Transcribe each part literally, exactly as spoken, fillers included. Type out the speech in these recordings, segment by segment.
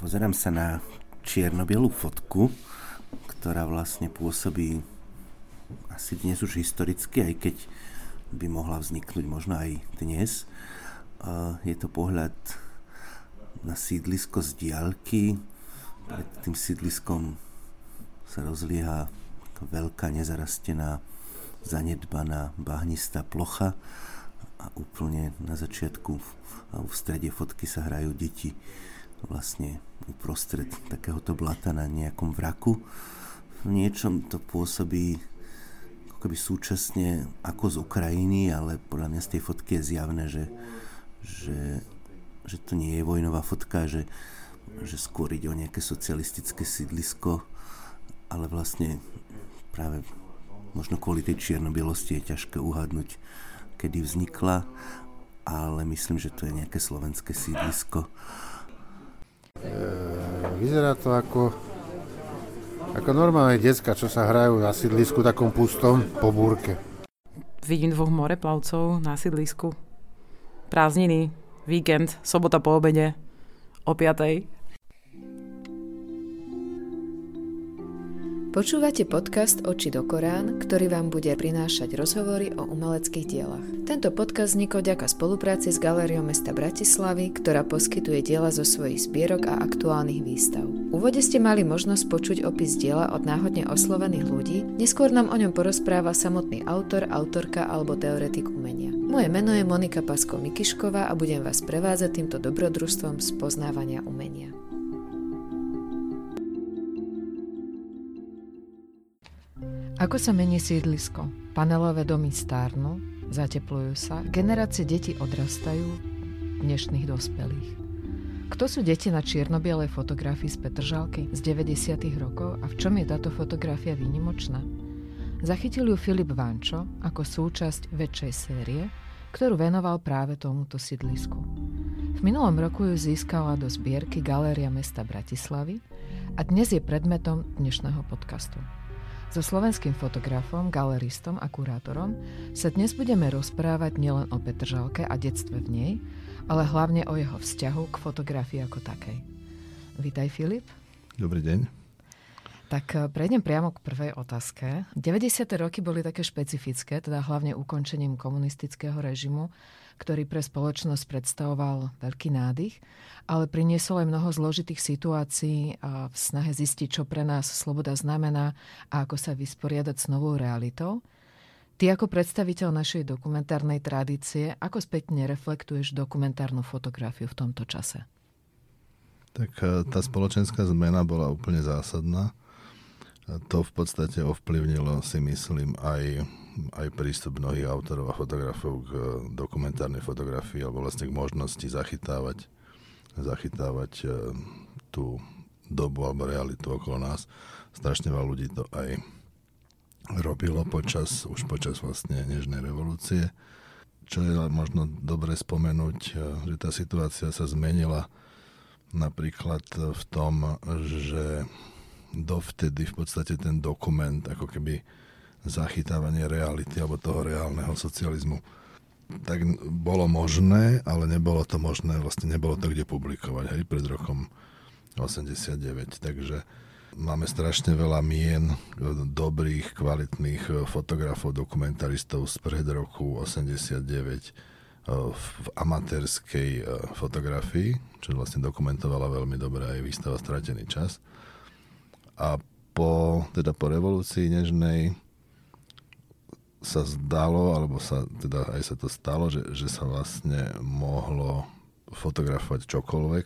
Pozerám sa na čierno-bielú fotku, ktorá vlastne pôsobí asi dnes už historicky, aj keď by mohla vzniknúť možno aj dnes. Je to pohľad na sídlisko z diaľky. Pred tým sídliskom sa rozlieha veľká nezarastená, zanedbaná bahnistá plocha a úplne na začiatku a v strede fotky sa hrajú deti vlastne uprostred takéhoto blata na nejakom vraku. V niečom to pôsobí ako keby súčasne ako z Ukrajiny, ale podľa mňa z tej fotky je zjavné, že, že, že to nie je vojnová fotka, že, že skôr ide o nejaké socialistické sídlisko, ale vlastne práve možno kvôli tej čierno-bielosti je ťažké uhadnúť, kedy vznikla, ale myslím, že to je nejaké slovenské sídlisko. Vyzerá to ako, ako normálne decka, čo sa hrajú na sídlisku takom pustom po búrke. Vidím dvoch moreplavcov na sídlisku. Prázdniny, víkend, sobota po obede, o piatej. Počúvate podcast Oči do Korán, ktorý vám bude prinášať rozhovory o umeleckých dielach. Tento podcast vznikol vďaka spolupráci s Galériou mesta Bratislavy, ktorá poskytuje diela zo svojich zbierok a aktuálnych výstav. V úvode ste mali možnosť počuť opis diela od náhodne oslovených ľudí, neskôr nám o ňom porozpráva samotný autor, autorka alebo teoretik umenia. Moje meno je Monika Pasko-Mikišková a budem vás prevádzať týmto dobrodružstvom spoznávania umenia. Ako sa mení sídlisko? Panelové domy stárnu, zateplujú sa, generácie detí odrastajú, dnešných dospelých. Kto sú deti na čierno-bielej fotografii z Petržalky z deväťdesiatych rokov a v čom je táto fotografia výnimočná? Zachytil ju Filip Vančo ako súčasť väčšej série, ktorú venoval práve tomuto sídlisku. V minulom roku ju získala do zbierky Galéria mesta Bratislavy a dnes je predmetom dnešného podcastu. So slovenským fotografom, galeristom a kurátorom sa dnes budeme rozprávať nielen o Petržalke a detstve v nej, ale hlavne o jeho vzťahu k fotografii ako takej. Vítaj, Filip. Dobrý deň. Tak prejdem priamo k prvej otázke. deväťdesiate roky boli také špecifické, teda hlavne ukončením komunistického režimu, ktorý pre spoločnosť predstavoval veľký nádych, ale priniesol aj mnoho zložitých situácií a v snahe zistiť, čo pre nás sloboda znamená a ako sa vysporiadať s novou realitou. Ty ako predstaviteľ našej dokumentárnej tradície, ako spätne reflektuješ dokumentárnu fotografiu v tomto čase? Tak tá spoločenská zmena bola úplne zásadná. To v podstate ovplyvnilo, si myslím, aj, aj prístup mnohých autorov a fotografov k dokumentárnej fotografii alebo vlastne k možnosti zachytávať, zachytávať tú dobu alebo realitu okolo nás. Strašne veľa ľudí to aj robilo počas, už počas vlastne nežnej revolúcie. Čo je možno dobre spomenúť, že tá situácia sa zmenila napríklad v tom, že dovtedy v podstate ten dokument, ako keby zachytávanie reality alebo toho reálneho socializmu, tak bolo možné, ale nebolo to možné, vlastne nebolo to kde publikovať, hej, pred rokom osemdesiatdeväť. Takže máme strašne veľa mien dobrých, kvalitných fotografov, dokumentaristov spred roku osemdesiatdeväť v amatérskej fotografii, čo vlastne dokumentovala veľmi dobre aj výstava Stratený čas. A po, teda po revolúcii nežnej sa zdalo, alebo sa, teda aj sa to stalo, že, že sa vlastne mohlo fotografovať čokoľvek.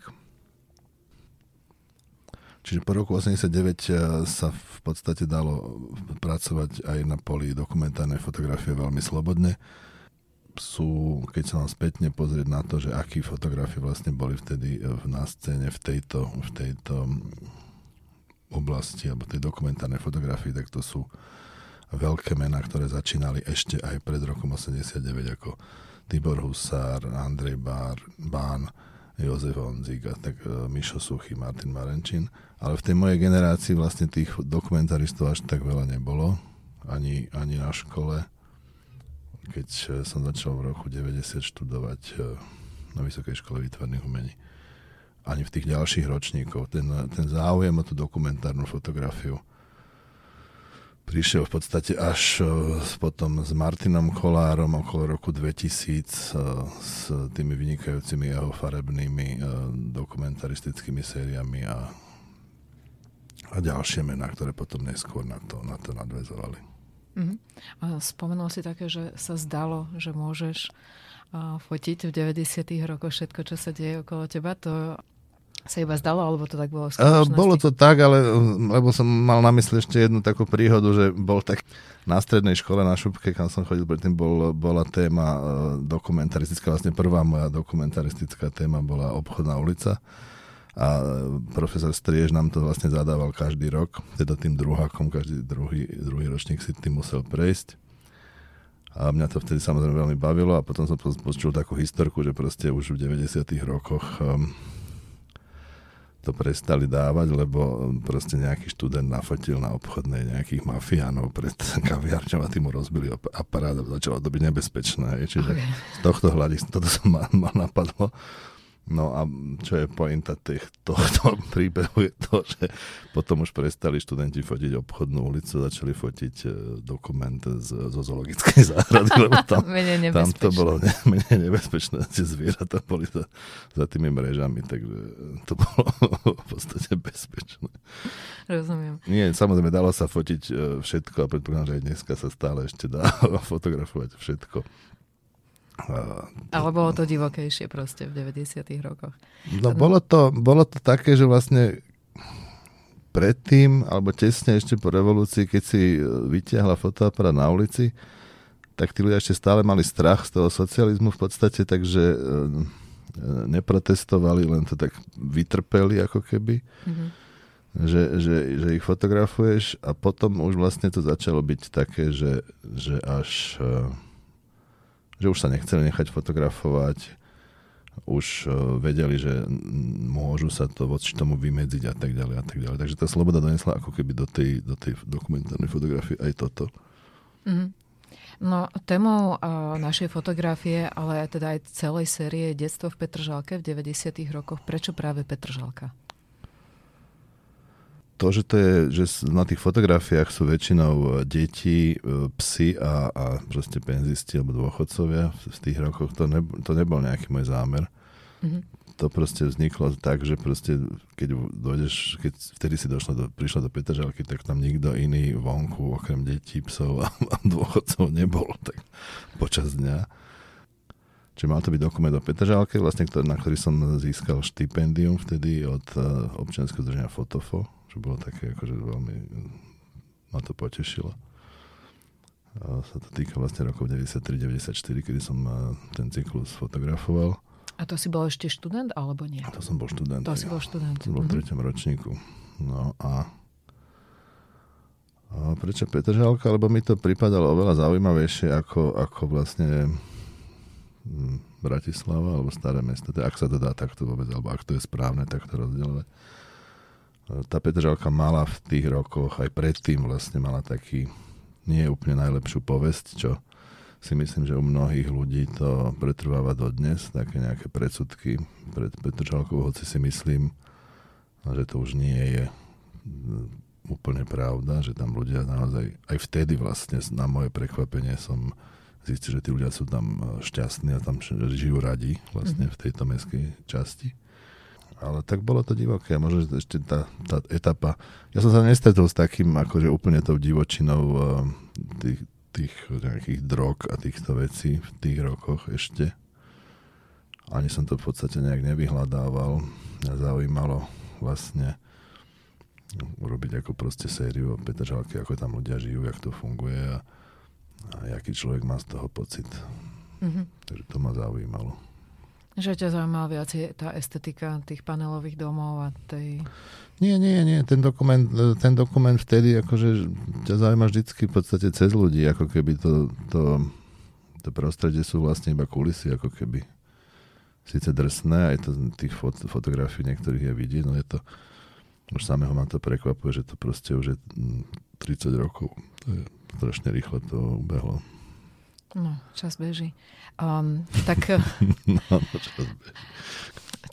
Čiže po roku osemdesiatdeväť sa v podstate dalo pracovať aj na poli dokumentárnej fotografie veľmi slobodne. Sú, keď sa vám spätne pozrieť na to, že akí fotografi vlastne boli vtedy na scéne v tejto, v tejto oblasti alebo tej dokumentárnej fotografii, tak to sú veľké mená, ktoré začínali ešte aj pred rokom osemdesiatdeväť, ako Tibor Husár, Andrej Bár, Bán, Jozef Honzík a tak Mišo Suchý, Martin Marenčín. Ale v tej mojej generácii vlastne tých dokumentaristov až tak veľa nebolo, ani, ani na škole. Keď som začal v roku deväťdesiat študovať na Vysokej škole výtvarných umení. ani v tých ďalších ročníkov. Ten, ten záujem o tú dokumentárnu fotografiu prišiel v podstate až potom s Martinom Kolárom okolo roku dvetisíc s tými vynikajúcimi jeho farebnými dokumentaristickými sériami a, a ďalšie mená, ktoré potom neskôr na to, na to nadväzovali. Mm-hmm. A spomenul si také, že sa zdalo, že môžeš fotiť v deväťdesiatych rokoch všetko, čo sa deje okolo teba. To sa iba zdalo, alebo to tak bolo v skutočnosti? Bolo to tak, ale lebo som mal na mysli ešte jednu takú príhodu, že bol tak na strednej škole na Šupke, kam som chodil predtým, bol, bola téma dokumentaristická, vlastne prvá moja dokumentaristická téma bola Obchodná ulica a profesor Striež nám to vlastne zadával každý rok, teda tým druhákom, každý druhý, druhý ročník si tým musel prejsť. A mňa to vtedy samozrejme veľmi bavilo a potom som počul takú historku, že proste už v deväťdesiatych rokoch um, to prestali dávať, lebo proste nejaký študent nafotil na Obchodnej nejakých mafiánov pred kaviarňou a tým mu rozbili aparát a začalo to byť nebezpečné. Čiže okay. Z tohto hľadiska toto som ma, ma napadlo. No a čo je pointa tých, tohto príbehu je to, že potom už prestali študenti fotiť Obchodnú ulicu, začali fotiť dokument z, zo zoologickej záhrady, lebo tam, tam to bolo ne, menej nebezpečné. Tie zvieratá boli za, za tými mrežami, takže to bolo v podstate bezpečné. Rozumiem. Nie, samozrejme, dalo sa fotiť všetko a predpokladám, že aj dneska sa stále ešte dá fotografovať všetko. Uh, Ale bolo to divokejšie proste v deväťdesiatych rokoch. No bolo to, bolo to také, že vlastne predtým, alebo tesne ešte po revolúcii, keď si vytiahla fotoaparát na ulici, tak tí ľudia ešte stále mali strach z toho socializmu v podstate, takže neprotestovali, len to tak vytrpeli ako keby. Mm-hmm. Že, že, že ich fotografuješ a potom už vlastne to začalo byť také, že, že až... že už sa nechceli nechať fotografovať, už uh, vedeli, že môžu sa to voči tomu vymedziť a tak ďalej a tak ďalej. Takže tá sloboda donesla ako keby do tej, do tej dokumentárnej fotografie aj toto. Mm-hmm. No, témou uh, našej fotografie, ale teda aj celej série Detstvo v Petržalke v deväťdesiatych rokoch. Prečo práve Petržalka? To, že, to je, že na tých fotografiách sú väčšinou deti, psi a, a proste penzisti alebo dôchodcovia v tých rokoch, to, ne, to nebol nejaký môj zámer. Mm-hmm. To proste vzniklo tak, že proste keď dojdeš, keď vtedy si došla do, prišla do Petržalky, tak tam nikto iný vonku, okrem detí, psov a, a dôchodcov nebol tak počas dňa. Čiže mal to byť dokument o Petržalke, vlastne, ktorý, na ktorý som získal štipendium vtedy od uh, občianskeho združenia Fotofo, čo bolo také, akože veľmi ma to potešilo. A sa to týka vlastne rokov deväťdesiattri deväťdesiatštyri, kedy som ten cyklus fotografoval. A to si bol ešte študent, alebo nie? To som bol študent. To si bol študent. To bol v treťom ročníku. No a, a prečo Petržalka? Lebo mi to pripadalo oveľa zaujímavejšie ako, ako vlastne Bratislava alebo Staré mesto. Ak sa to dá takto vôbec, alebo ak to je správne, tak to rozdielovať. Tá Petržalka mala v tých rokoch, aj predtým vlastne mala taký nie úplne najlepšiu povesť, čo si myslím, že u mnohých ľudí to pretrváva dodnes, také nejaké predsudky pred Petržalkou, hoci si myslím, že to už nie je úplne pravda, že tam ľudia naozaj, aj vtedy vlastne na moje prekvapenie som zistil, že tí ľudia sú tam šťastní a tam žijú radi vlastne v tejto mestskej časti. Ale tak bolo to divoké. Možno ešte tá, tá etapa... Ja som sa nestretol s takým akože úplne tou divočinou uh, tých, tých nejakých drog a týchto vecí v tých rokoch ešte. Ani som to v podstate nejak nevyhľadával. Mňa zaujímalo vlastne urobiť ako proste sériu o Petržalke, ako tam ľudia žijú, jak to funguje a, a aký človek má z toho pocit. Mm-hmm. Takže to ma zaujímalo. Že ťa zaujímala viac tá estetika tých panelových domov a tej... Nie, nie, nie. Ten dokument, ten dokument vtedy akože ťa zaujíma vždycky v podstate cez ľudí, ako keby to, to, to prostredie sú vlastne iba kulisy, ako keby síce drsné, aj to tých fot, fotografií niektorých je vidieť, no je to už samého ma to prekvapuje, že to proste už je tridsať rokov. To je strašne rýchlo to ubehlo. No, čas beží. Um, tak no, čas beží.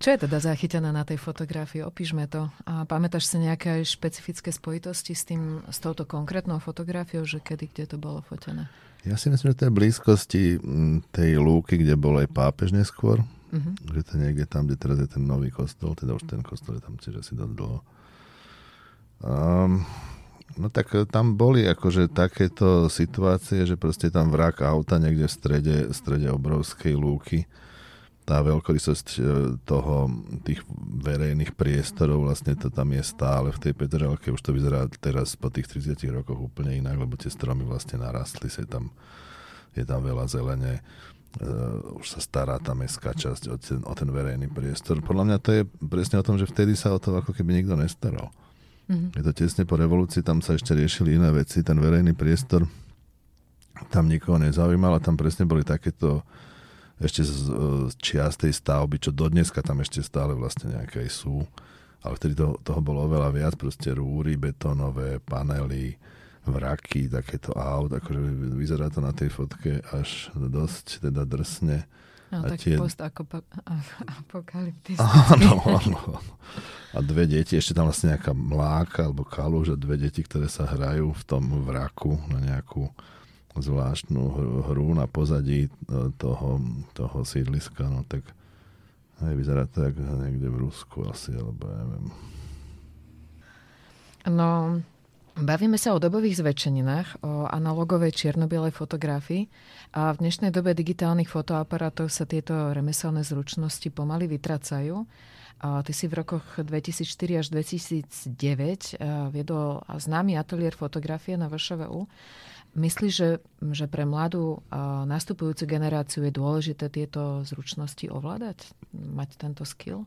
Čo je teda zachytené na tej fotografii? Opíšme to. A pamätáš si nejaké špecifické spojitosti s tým, s touto konkrétnou fotografiou, že kedy, kde to bolo fotené? Ja si myslím, že to je v blízkosti tej lúky, kde bol aj pápež neskôr. Uh-huh. Že to je niekde tam, kde teraz je ten nový kostol, teda už ten kostol je tam tiež asi dosť dlho. Um, no tak tam boli akože takéto situácie, že proste tam vrak auta niekde v strede, v strede obrovskej lúky. Tá veľkorysosť toho, tých verejných priestorov, vlastne to tam je stále v tej Petržalke. Už to vyzerá teraz po tých tridsiatich rokoch úplne inak, lebo tie stromy vlastne narastli, je tam, je tam veľa zelene. Uh, už sa stará tá mestská časť o ten, o ten verejný priestor. Podľa mňa to je presne o tom, že vtedy sa o to ako keby nikto nestaral. Mm-hmm. Je to tesne po revolúcii, tam sa ešte riešili iné veci, ten verejný priestor tam nikoho nezaujímal a tam presne boli takéto ešte z, z čias tej stavby, čo dodneska tam ešte stále vlastne nejaké sú. Ale vtedy to, toho bolo oveľa viac, proste rúry, betónové, panely, vraky, takéto aut, akože vyzerá to na tej fotke až dosť teda drsne. No, a taký tie... post-apokalyptický. Áno, áno. A dve deti, ešte tam vlastne nejaká mláka alebo kaluž a dve deti, ktoré sa hrajú v tom vraku na nejakú zvláštnu hru na pozadí toho, toho sídliska, no tak aj vyzerá to jak niekde v Rusku asi, alebo ja neviem. No, bavíme sa o dobových zväčšeninách, o analogovej čierno-bielej fotografii a v dnešnej dobe digitálnych fotoaparátov sa tieto remeselné zručnosti pomaly vytracajú. A ty si v rokoch dvetisícštyri až dvetisícdeväť viedol známy ateliér fotografie na vé š vé u. Myslíš, že, že pre mladú a nastupujúcu generáciu je dôležité tieto zručnosti ovládať? Mať tento skill?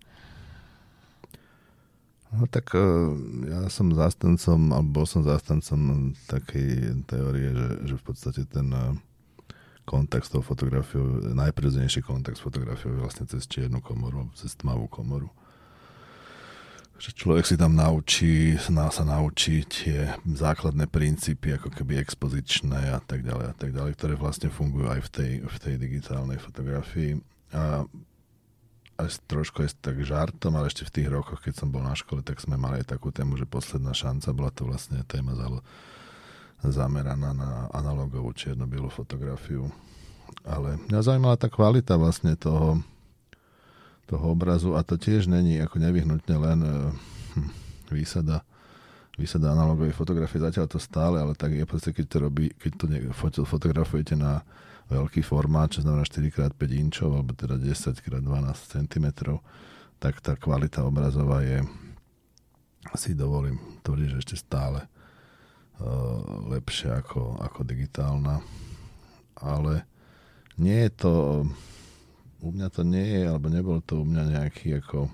No tak ja som zástancom, alebo bol som zástancom takej teórie, že, že v podstate ten kontakt s tou fotografiou, najprirodzenejší kontakt s fotografiou je vlastne cez čiernu komoru, cez tmavú komoru. Že človek si tam naučí, sa naučí tie základné princípy, ako keby expozičné a tak ďalej a tak ďalej, ktoré vlastne fungujú aj v tej, v tej digitálnej fotografii. A až trošku je tak žartom, ale ešte v tých rokoch, keď som bol na škole, tak sme mali aj takú tému, že posledná šanca, bola to vlastne téma zameraná na analogovú čierno-bielú fotografiu. Ale mňa zaujímala tá kvalita vlastne toho toho obrazu a to tiež není ako nevyhnutne len hm, výsada, výsada analogovej fotografie, zatiaľ to stále, ale tak je proste, keď to robí, keď to ne, fotografujete na veľký formát, čo znamená štyri krát päť inčov, alebo teda desať krát dvanásť centimetrov, tak tá kvalita obrazová je, si dovolím tvrdiť, že ešte stále uh, lepšia ako, ako digitálna. Ale nie je to u mňa to nie je, alebo nebol to u mňa nejaký ako,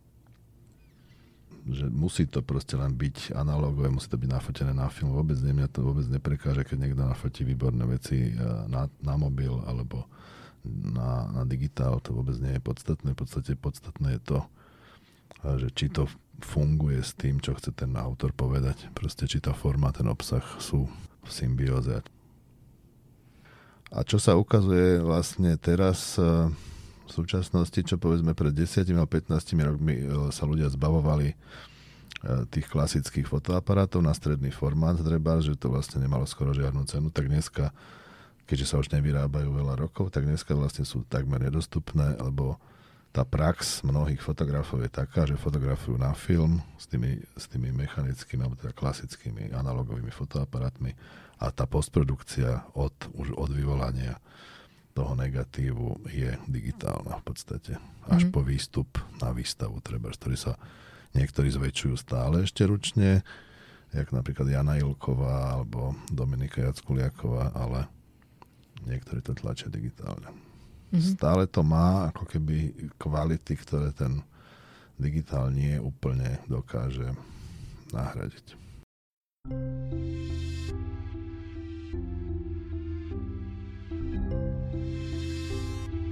že musí to proste len byť analogové, musí to byť nafotené na film. Vôbec nie, mňa to vôbec neprekáže, keď niekto nafotí výborné veci na, na mobil alebo na, na digitál. To vôbec nie je podstatné. V podstate podstatné je to, že či to funguje s tým, čo chce ten autor povedať. Proste či tá forma, ten obsah sú v symbióze. A čo sa ukazuje vlastne teraz v súčasnosti, čo povedzme pred desiatimi a pätnástimi rokmi sa ľudia zbavovali tých klasických fotoaparátov na stredný formát, treba, že to vlastne nemalo skoro žiadnu cenu, tak dneska, keďže sa už nevyrábajú veľa rokov, tak dneska vlastne sú takmer nedostupné, lebo tá prax mnohých fotografov je taká, že fotografujú na film s tými, s tými mechanickými alebo teda klasickými analogovými fotoaparátmi a tá postprodukcia od, už od vyvolania toho negatívu je digitálna v podstate. Až mm. po výstup na výstavu, treba, ktorý sa niektorí zväčšujú stále ešte ručne, jak napríklad Jana Ilková alebo Dominika Jackuliaková, ale niektorí to tlačia digitálne. Mm-hmm. Stále to má ako keby kvality, ktoré ten digitál nie úplne dokáže nahradiť.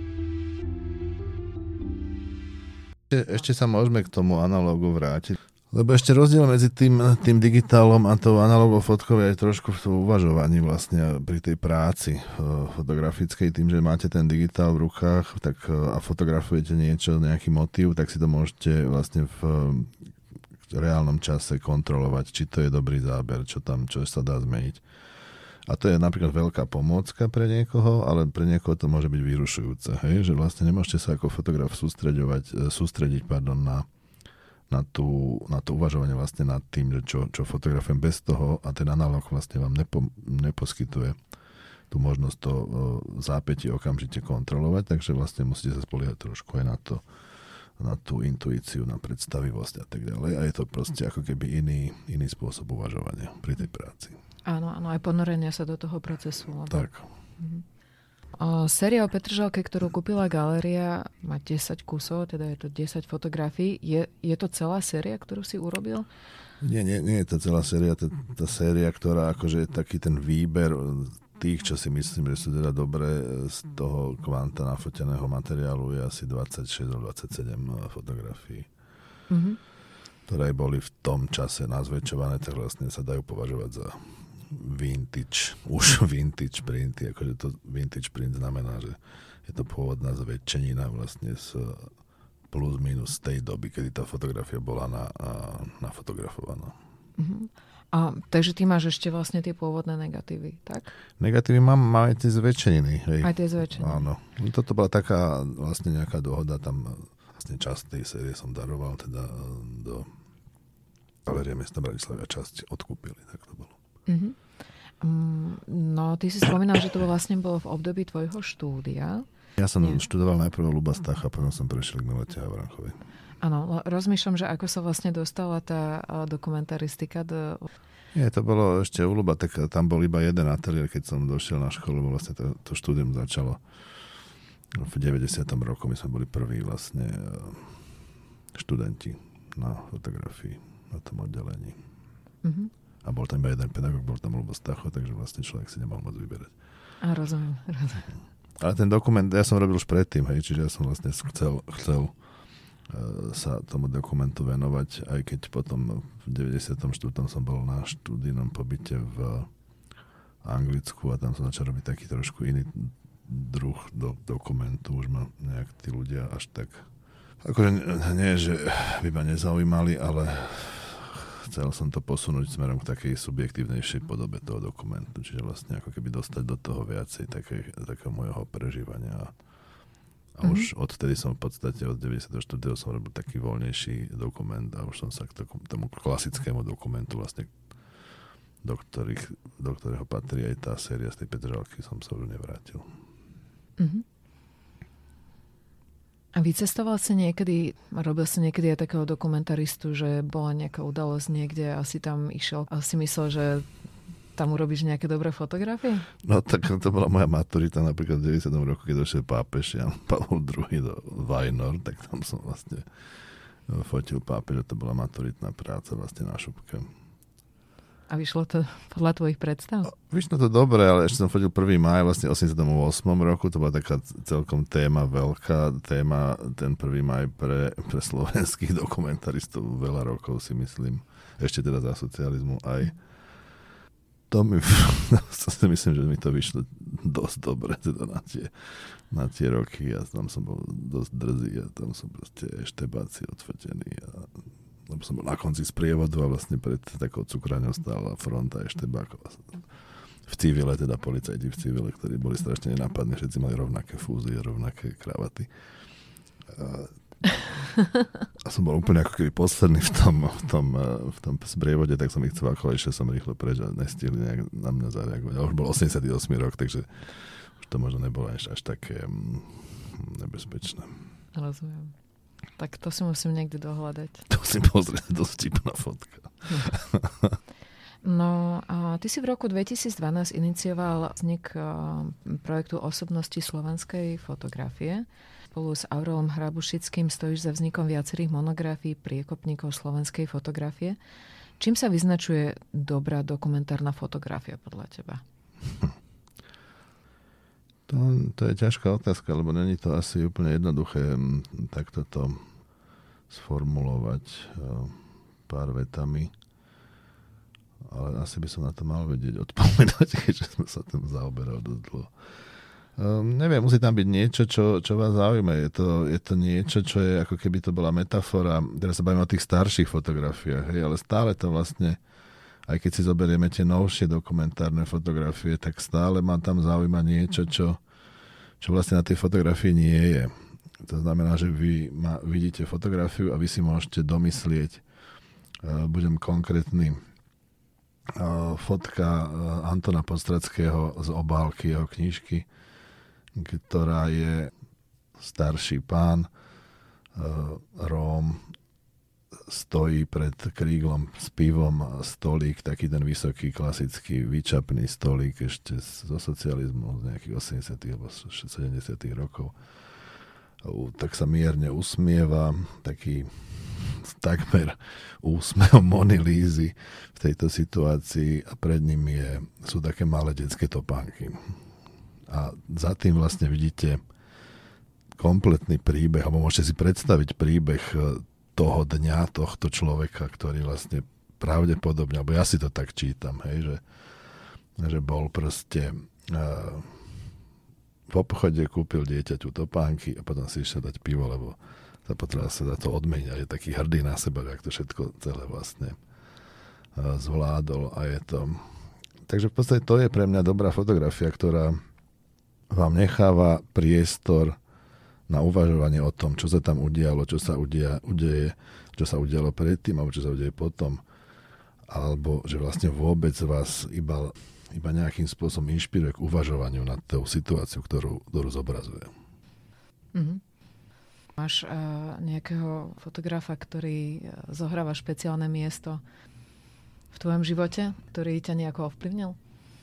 Ešte sa môžeme k tomu analogu vrátiť, Lebo ešte rozdiel medzi tým, tým digitálom a tou analogovou fotkou je aj trošku v tom uvažovaní vlastne pri tej práci fotografickej. Tým, že máte ten digitál v rukách tak, a fotografujete niečo, nejaký motív, tak si to môžete vlastne v reálnom čase kontrolovať, či to je dobrý záber, čo tam, čo sa dá zmeniť. A to je napríklad veľká pomôcka pre niekoho, ale pre niekoho to môže byť vyrušujúce. Hej? Že vlastne nemôžete sa ako fotograf sústreďovať, sústrediť pardon, na Na, tú, na to uvažovanie vlastne nad tým, že čo, čo fotografujem bez toho a ten analóg vlastne vám nepo, neposkytuje tú možnosť to uh, zápätie okamžite kontrolovať, takže vlastne musíte sa spoliehať trošku aj na to, na tú intuíciu, na predstavivosť a tak ďalej a je to proste ako keby iný, iný spôsob uvažovania pri tej práci. Áno, áno, aj ponorenia sa do toho procesu. Lebo... Tak. Mhm. O, séria o Petržalke, ktorú kúpila galéria, má desať kusov, teda je to desať fotografií. Je, je to celá séria, ktorú si urobil? Nie, nie, nie je to celá séria. Tá, tá séria, ktorá akože je taký ten výber tých, čo si myslím, že sú teda dobré z toho kvanta nafoteného materiálu, je asi dvadsaťšesť alebo dvadsaťsedem fotografií. Mm-hmm. Ktoré boli v tom čase nazväčšované, tak vlastne sa dajú považovať za vintage, už vintage printy, akože to vintage print znamená, že je to pôvodná zväčšenina vlastne z plus minus tej doby, kedy tá fotografia bola na, nafotografovaná. Uh-huh. A, takže ty máš ešte vlastne tie pôvodné negatívy, tak? Negatívy mám, mám aj tie zväčšeniny. Hej. Aj tie zväčšeniny. Áno. Toto bola taká vlastne nejaká dohoda, tam vlastne časť tej série som daroval teda do Galérie mesta Bratislavy a časť odkúpili, tak to bolo. Uh-huh. Um, no, ty si spomínal, že to vlastne bolo v období tvojho štúdia. Ja som Nie. študoval najprv Ľuba Stacha, potom som prešiel k Milete Havranchovej. Áno, rozmýšľam, že ako sa vlastne dostala tá dokumentaristika do... Nie, to bolo ešte u Ľuba, tak tam bol iba jeden ateliér, keď som došiel na školu, vlastne to, to štúdium začalo v deväťdesiatom roku. My sme boli prví vlastne študenti na fotografii, na tom oddelení. Mhm. A bol tam iba jeden pedagóg, bol tam Ľubo Stacho, takže vlastne človek si nemal moc vyberať. A rozumiem, rozumiem. Ale ten dokument, ja som robil už predtým, hej, čiže ja som vlastne chcel, chcel uh, sa tomu dokumentu venovať, aj keď potom v deväťdesiatom štvrtom som bol na študijnom pobyte v Anglicku a tam som začal robiť taký trošku iný druh do dokumentu. Už ma nejak tí ľudia až tak... Akože nie, že by ma nezaujímali, ale... Chcel som to posunúť smerom k takej subjektívnejšej podobe toho dokumentu, čiže vlastne ako keby dostať do toho viacej také, takého môjho prežívania. A mm-hmm. už odtedy som v podstate od deväťdesiateho štvrtého som robil taký voľnejší dokument a už som sa k tomu klasickému dokumentu vlastne, do, ktorých, do ktorého patrí aj tá séria z tej Petržalky, som sa už nevrátil. Mm-hmm. A vycestoval si niekedy, robil si niekedy aj takého dokumentaristu, že bola nejaká udalosť niekde a si tam išiel a si myslel, že tam urobíš nejaké dobré fotografie? No tak to bola moja maturita napríklad v deväťdesiatom roku, keď došiel pápež Jan Pavol druhý do Vajnor, tak tam som vlastne fotil pápeža, to bola maturitná práca vlastne na šupke. A vyšlo to podľa tvojich predstav? Vyšlo to dobre, ale ešte som fotil prvý máj vlastne osemdesiatom ôsmom roku, to bola taká celkom téma, veľká téma, ten prvý máj pre, pre slovenských dokumentaristov veľa rokov si myslím, ešte teda za socializmu aj. To mi, si myslím, že mi to vyšlo dosť dobre teda na tie, na tie roky a tam som bol dosť drzý a tam som proste eštebáci odfotený a lebo som bol na konci sprievodu a vlastne pred takou cukráňou stála fronta eštebákov. V civile, teda policajti v civile, ktorí boli strašne nenápadní, všetci mali rovnaké fúzy, rovnaké kravaty. A, a som bol úplne ako keby posledný v tom, v tom, v tom sprievode, tak som ich cvakol, ešte som rýchlo preč a nestihli nejak na mňa zareagovať. A už bol osemdesiaty ôsmy rok, takže už to možno nebolo až, až také nebezpečné. Rozumiem. Tak to si musím niekde dohľadať. To si pozrieť, dosť vtipná fotka. No, a ty si v roku dvetisícdvanásť inicioval vznik projektu Osobnosti slovenskej fotografie. Spolu s Aurelom Hrabušickým stojíš za vznikom viacerých monografií priekopníkov slovenskej fotografie. Čím sa vyznačuje dobrá dokumentárna fotografia podľa teba? To, to je ťažká otázka, lebo není to asi úplne jednoduché takto to sformulovať. pár vetami. Ale asi by som na to mal vedieť odpovedať, keďže sme sa tým zaoberali dosť dlho. Um, neviem, musí tam byť niečo, čo, čo vás zaujíma. Je to, je to niečo, čo je ako keby to bola metafora. Teraz sa bavíme o tých starších fotografiách, hej, ale stále to vlastne, aj keď si zoberieme tie novšie dokumentárne fotografie, tak stále ma tam zaujíma niečo, čo, čo vlastne na tej fotografii nie je. To znamená, že vy ma, vidíte fotografiu a vy si môžete domyslieť, uh, budem konkrétny, fotka Antona Podstradského z obálky jeho knižky, ktorá je starší pán, Róm, stojí pred kríglom s pivom, stolík, taký ten vysoký, klasický, vyčapný stolík ešte zo socializmu z nejakých osemdesiatych alebo sedemdesiatych rokov. Tak sa mierne usmieva, taký takmer úsmev Mony Lízy v tejto situácii a pred ním je, sú také malé detské topánky. A za tým vlastne vidíte kompletný príbeh, alebo môžete si predstaviť príbeh toho dňa, tohto človeka, ktorý vlastne pravdepodobne, alebo ja si to tak čítam, hej, že, že bol proste uh, v obchode, kúpil dieťaťu topánky a potom si išiel dať pivo, lebo sa potreboval sa za to odmeniť a je taký hrdý na seba, jak to všetko celé vlastne zvládol a je to... Takže v podstate to je pre mňa dobrá fotografia, ktorá vám necháva priestor na uvažovanie o tom, čo sa tam udialo, čo sa udia, udeje, čo sa udialo predtým alebo čo sa udeje potom. Alebo že vlastne vôbec vás iba, iba nejakým spôsobom inšpiruje k uvažovaniu nad tou situáciou, ktorú, ktorú zobrazuje. Mhm. Máš uh, nejakého fotografa, ktorý zohráva špeciálne miesto v tvojom živote, ktorý ťa nejako ovplyvnil?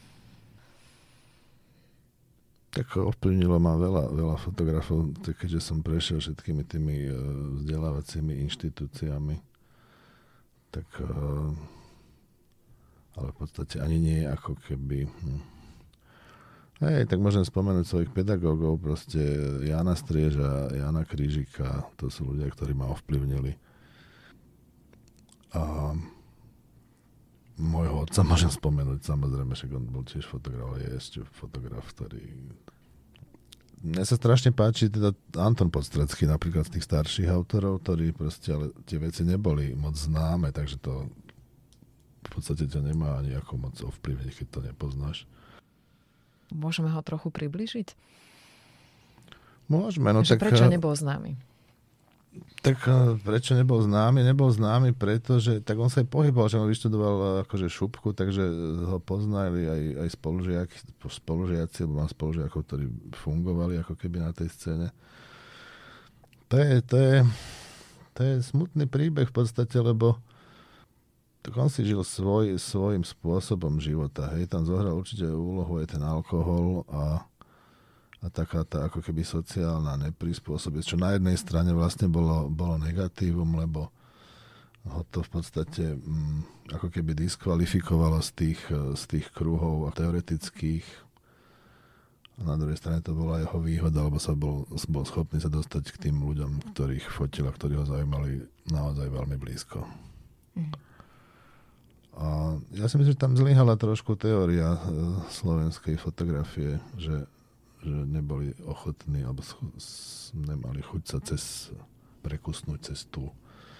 Tak ovplyvnilo ma veľa, veľa fotografov, keďže som prešiel všetkými tými uh, vzdelávacími inštitúciami. Tak uh, ale v podstate ani nie ako keby... Hm. Hej, tak môžem spomenúť svojich pedagógov, proste Jana Strieža, Jana Krížika, to sú ľudia, ktorí ma ovplyvnili. A môjho otca môžem spomenúť, samozrejme, že on bol tiež fotograf, ale je ešte fotograf, ktorý... Mne sa strašne páči teda Anton Podstradský, napríklad z tých starších autorov, ktorí proste, ale tie veci neboli moc známe, takže to v podstate ťa nemá ani ako moc ovplyvniť, keď to nepoznáš. Môžeme ho trochu približiť? Môžeme. No tak, prečo nebol známy? Tak prečo nebol známy? Nebol známy, pretože tak on sa aj pohyboval, že on vyštudoval akože šupku, takže ho poznali aj, aj spolužiaci, spolužiaci, lebo mám spolužiakov, ktorí fungovali ako keby na tej scéne. To je, to je, to je smutný príbeh v podstate, lebo tak on si žil svoj, svojím spôsobom života. Hej, tam zohral určite úlohu aj ten alkohol a, a taká tá ako keby sociálna neprispôsobnosť, čo na jednej strane vlastne bolo, bolo negatívum, lebo ho to v podstate mm, ako keby diskvalifikovalo z tých, z tých kruhov teoretických. A na druhej strane to bola jeho výhoda, lebo sa bol, bol schopný sa dostať k tým ľuďom, ktorých fotil a ktorí ho zaujímali naozaj veľmi blízko. Mm. A ja si myslím, že tam zlyhala trošku teória slovenskej fotografie, že, že neboli ochotní alebo nemali chuť sa cez, prekusnúť cez tú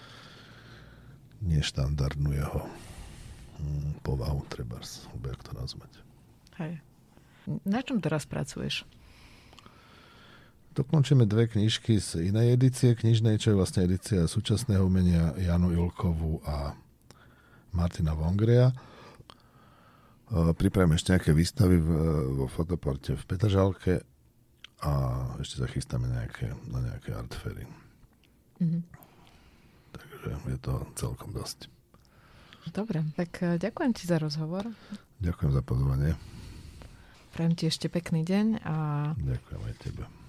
neštandardnú jeho hm, povahu, trebárs, alebo jak to nazvať. Hej. Na čom teraz pracuješ? Dokončíme dve knižky z inej edície knižnej, čo je vlastne edícia súčasného umenia Janu Ilkovú a Martina Vongrea. Pripravíme ešte nejaké výstavy v, vo fotoporte v Petržalke a ešte sa chystáme nejaké, na nejaké artfairy. Mm-hmm. Takže je to celkom dosť. Dobre, tak ďakujem ti za rozhovor. Ďakujem za pozvanie. Prajem ti ešte pekný deň a... Ďakujem aj tebe.